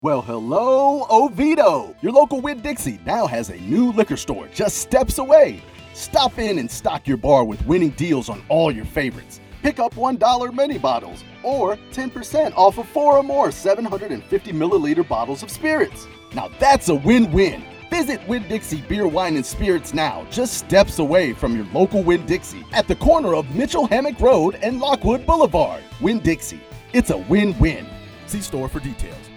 Well, hello, Oviedo! Your local Winn-Dixie now has a new liquor store just steps away. Stop in and stock your bar with winning deals on all your favorites. Pick up $1 mini bottles or 10% off of 4 or more 750 milliliter bottles of spirits. Now that's a win-win. Visit Winn-Dixie Beer, Wine, and Spirits now, just steps away from your local Winn-Dixie at the corner of Mitchell Hammock Road and Lockwood Boulevard. Winn-Dixie, it's a win-win. See store for details.